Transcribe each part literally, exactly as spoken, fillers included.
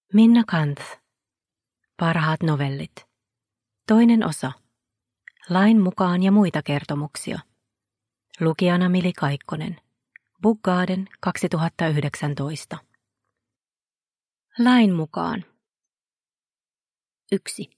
Minna Canth. Parhaat novellit. Toinen osa. Lain mukaan ja muita kertomuksia. Lukijana Mili Kaikkonen. Book Garden kaksituhattayhdeksäntoista. Lain mukaan. yksi.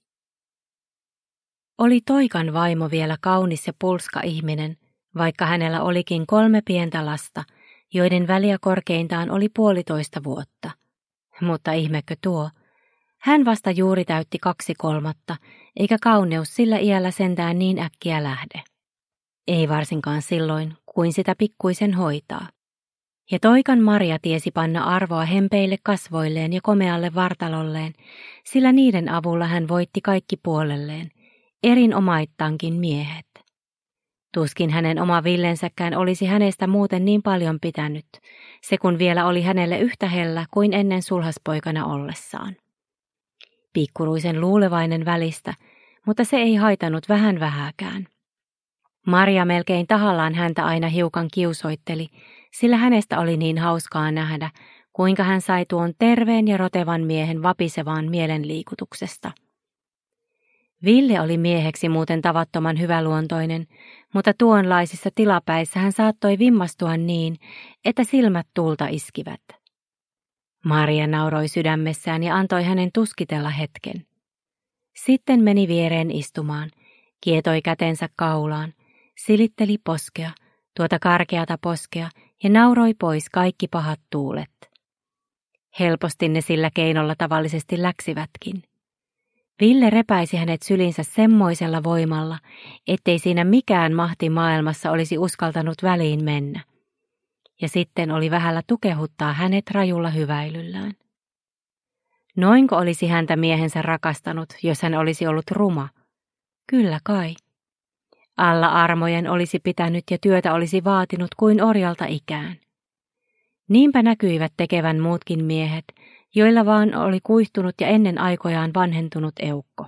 Oli Toikan vaimo vielä kaunis ja pulska ihminen, vaikka hänellä olikin kolme pientä lasta, joiden väliä korkeintaan oli puolitoista vuotta. Mutta ihmekö tuo? Hän vasta juuri täytti kaksi kolmatta, eikä kauneus sillä iällä sentään niin äkkiä lähde. Ei varsinkaan silloin, kuin sitä pikkuisen hoitaa. Ja Toikan Maria tiesi panna arvoa hempeille kasvoilleen ja komealle vartalolleen, sillä niiden avulla hän voitti kaikki puolelleen, erinomaittaankin miehet. Tuskin hänen oma Villensäkään olisi hänestä muuten niin paljon pitänyt, se kun vielä oli hänelle yhtä hellä kuin ennen sulhaspoikana ollessaan. Pikkuruisen luulevainen välistä, mutta se ei haitanut vähän vähääkään. Maria melkein tahallaan häntä aina hiukan kiusoitteli, sillä hänestä oli niin hauskaa nähdä, kuinka hän sai tuon terveen ja rotevan miehen vapisevaan mielenliikutuksesta. Ville oli mieheksi muuten tavattoman hyväluontoinen, mutta tuonlaisissa tilapäissä hän saattoi vimmastua niin, että silmät tulta iskivät. Maria nauroi sydämessään ja antoi hänen tuskitella hetken. Sitten meni viereen istumaan, kietoi kätensä kaulaan, silitteli poskea, tuota karkeata poskea ja nauroi pois kaikki pahat tuulet. Helposti ne sillä keinolla tavallisesti läksivätkin. Ville repäisi hänet sylinsä semmoisella voimalla, ettei siinä mikään mahti maailmassa olisi uskaltanut väliin mennä. Ja sitten oli vähällä tukehuttaa hänet rajulla hyväilyllään. Noinko olisi häntä miehensä rakastanut, jos hän olisi ollut ruma? Kyllä kai. Alla armojen olisi pitänyt ja työtä olisi vaatinut kuin orjalta ikään. Niinpä näkyivät tekevän muutkin miehet, joilla vaan oli kuihtunut ja ennen aikojaan vanhentunut eukko.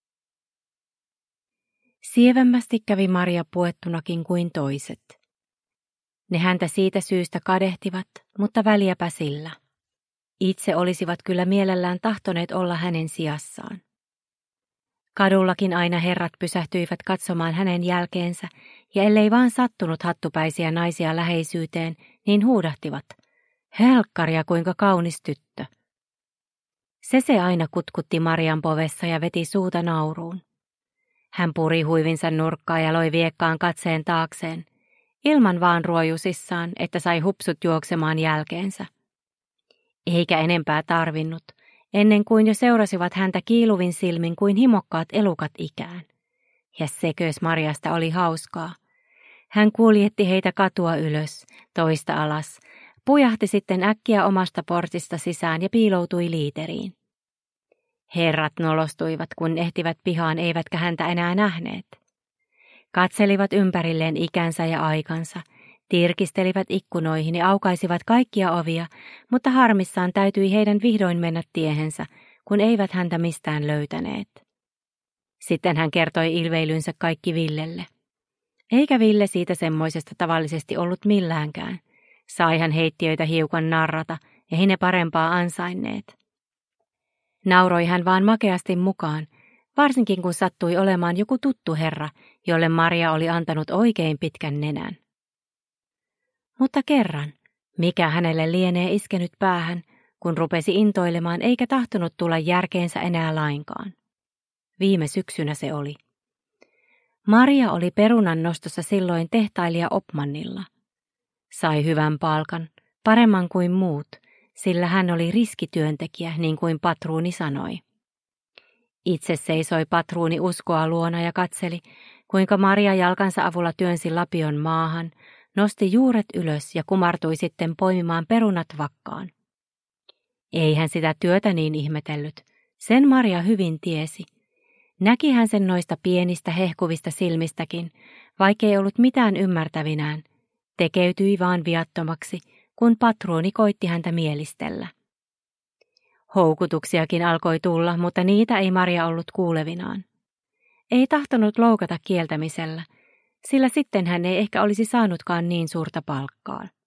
Sievemmästi kävi Maria puettunakin kuin toiset. Ne häntä siitä syystä kadehtivat, mutta väliäpä sillä. Itse olisivat kyllä mielellään tahtoneet olla hänen sijassaan. Kadullakin aina herrat pysähtyivät katsomaan hänen jälkeensä, ja ellei vaan sattunut hattupäisiä naisia läheisyyteen, niin huudahtivat, helkkaria kuinka kaunis tyttö. Se se aina kutkutti Marian povessa ja veti suuta nauruun. Hän puri huivinsa nurkkaa ja loi viekkaan katseen taakseen, ilman vaan ruojusissaan, että sai hupsut juoksemaan jälkeensä. Eikä enempää tarvinnut, ennen kuin jo seurasivat häntä kiiluvin silmin kuin himokkaat elukat ikään. Ja sekös Mariasta oli hauskaa. Hän kuljetti heitä katua ylös, toista alas, pujahti sitten äkkiä omasta portista sisään ja piiloutui liiteriin. Herrat nolostuivat, kun ehtivät pihaan eivätkä häntä enää nähneet. Katselivat ympärilleen ikänsä ja aikansa, tirkistelivät ikkunoihin ja aukaisivat kaikkia ovia, mutta harmissaan täytyi heidän vihdoin mennä tiehensä, kun eivät häntä mistään löytäneet. Sitten hän kertoi ilveilynsä kaikki Villelle. Eikä Ville siitä semmoisesta tavallisesti ollut milläänkään. Sai hän heittiöitä hiukan narrata, ei ne parempaa ansainneet. Nauroi hän vaan makeasti mukaan, varsinkin kun sattui olemaan joku tuttu herra, jolle Maria oli antanut oikein pitkän nenän. Mutta kerran, mikä hänelle lienee iskenyt päähän, kun rupesi intoilemaan eikä tahtonut tulla järkeensä enää lainkaan. Viime syksynä se oli. Maria oli perunan nostossa silloin tehtailija Opmannilla. Sai hyvän palkan, paremman kuin muut, sillä hän oli riskityöntekijä, niin kuin patruuni sanoi. Itse seisoi patruuni uskoa luona ja katseli, kuinka Maria jalkansa avulla työnsi lapion maahan, nosti juuret ylös ja kumartui sitten poimimaan perunat vakkaan. Ei hän sitä työtä niin ihmetellyt, sen Maria hyvin tiesi. Näki hän sen noista pienistä hehkuvista silmistäkin, vaikkei ollut mitään ymmärtävinään. Tekeytyi vaan viattomaksi, kun patruuni koitti häntä mielistellä. Houkutuksiakin alkoi tulla, mutta niitä ei Maria ollut kuulevinaan. Ei tahtonut loukata kieltämisellä, sillä sitten hän ei ehkä olisi saanutkaan niin suurta palkkaa.